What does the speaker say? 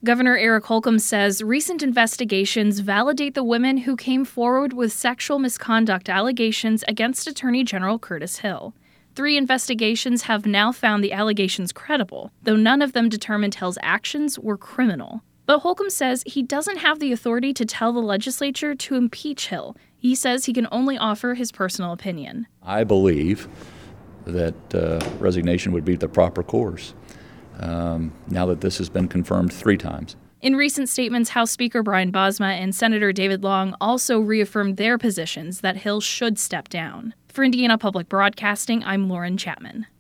Governor Eric Holcomb says recent investigations validate the women who came forward with sexual misconduct allegations against Attorney General Curtis Hill. 3 investigations have now found the allegations credible, though none of them determined Hill's actions were criminal. But Holcomb says he doesn't have the authority to tell the legislature to impeach Hill. He says he can only offer his personal opinion. I believe that resignation would be the proper course, now that this has been confirmed 3 times. In recent statements, House Speaker Brian Bosma and Senator David Long also reaffirmed their positions that Hill should step down. For Indiana Public Broadcasting, I'm Lauren Chapman.